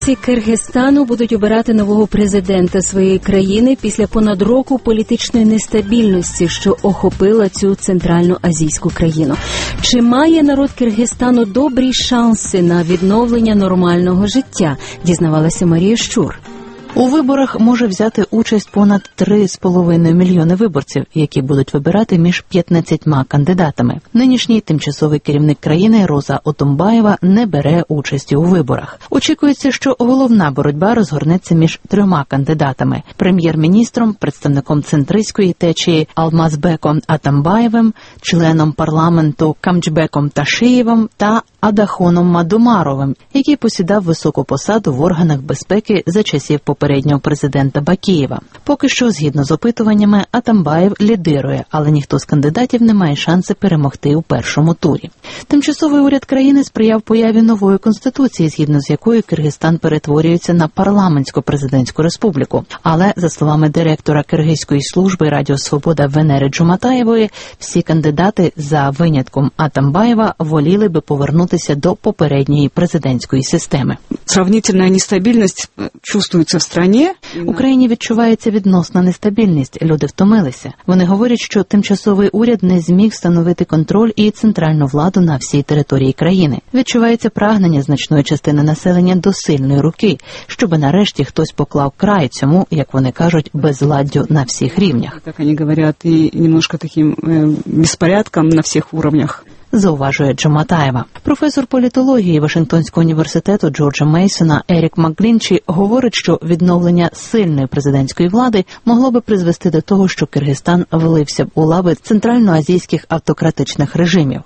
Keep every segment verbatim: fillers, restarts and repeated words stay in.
Виборці Киргизстану будуть обирати нового президента своєї країни після понад року політичної нестабільності, що охопила цю центральноазійську країну. Чи має народ Киргизстану добрі шанси на відновлення нормального життя? Дізнавалася Марія Щур. У виборах може взяти участь понад три з половиною мільйони виборців, які будуть вибирати між п'ятнадцятьма кандидатами. Нинішній тимчасовий керівник країни Роза Отомбаєва не бере участі у виборах. Очікується, що головна боротьба розгорнеться між трьома кандидатами – прем'єр-міністром, представником центристської течії Алмазбеком Атамбаєвим, членом парламенту Камчбеком Ташиєвим та Адахоном Мадумаровим, який посідав високу посаду в органах безпеки за часів попереднього президента Бакієва. Поки що, згідно з опитуваннями, Атамбаєв лідирує, але ніхто з кандидатів не має шанси перемогти у першому турі. Тимчасовий уряд країни сприяв появі нової конституції, згідно з якою Киргизстан перетворюється на парламентсько-президентську республіку. Але, за словами директора Киргизької служби Радіо Свобода Венери Джуматаєвої, всі кандидати, за винятком Атамбаєва, воліли би повернутися до попередньої президентської системи. Сравнительна нестабільність чувствується в страні. В Україні відчувається відносна нестабільність. Люди втомилися. Вони говорять, що тимчасовий уряд не зміг встановити контроль і центральну владу на всій території країни. Відчувається прагнення значної частини населення до сильної руки, щоб нарешті хтось поклав край цьому, як вони кажуть, безладдю на всіх рівнях. Так вони говорять, і немножко таким безпорядком на всіх рівнях. Зауважує Джуматаєва. Професор політології Вашингтонського університету Джорджа Мейсона Ерік Макглінчі говорить, що відновлення сильної президентської влади могло би призвести до того, що Киргизстан влився б у лави центральноазійських автократичних режимів.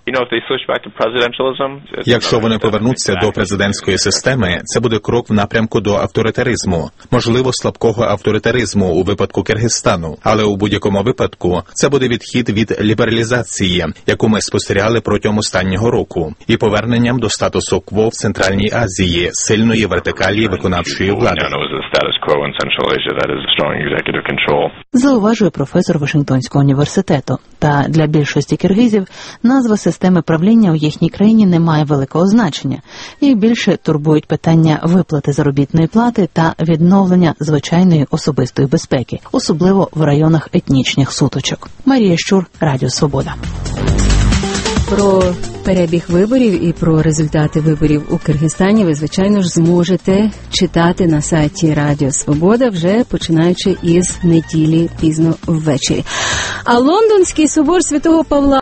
Якщо вони повернуться до президентської системи, це буде крок в напрямку до авторитаризму, можливо, слабкого авторитаризму у випадку Киргизстану, але у будь-якому випадку це буде відхід від лібералізації, яку ми спостерігали протягом останнього року, і поверненням до статусу кво в Центральній Азії, сильної вертикалі виконавчої влади. Зауважує професор Вашингтонського університету. Та для більшості киргизів назва системи правління у їхній країні не має великого значення. Їх більше турбують питання виплати заробітної плати та відновлення звичайної особистої безпеки, особливо в районах етнічних сутичок. Марія Щур, Радіо Свобода. Про перебіг виборів і про результати виборів у Киргизстані ви, звичайно ж, зможете читати на сайті Радіо Свобода, вже починаючи із неділі пізно ввечері. А Лондонський собор Святого Павла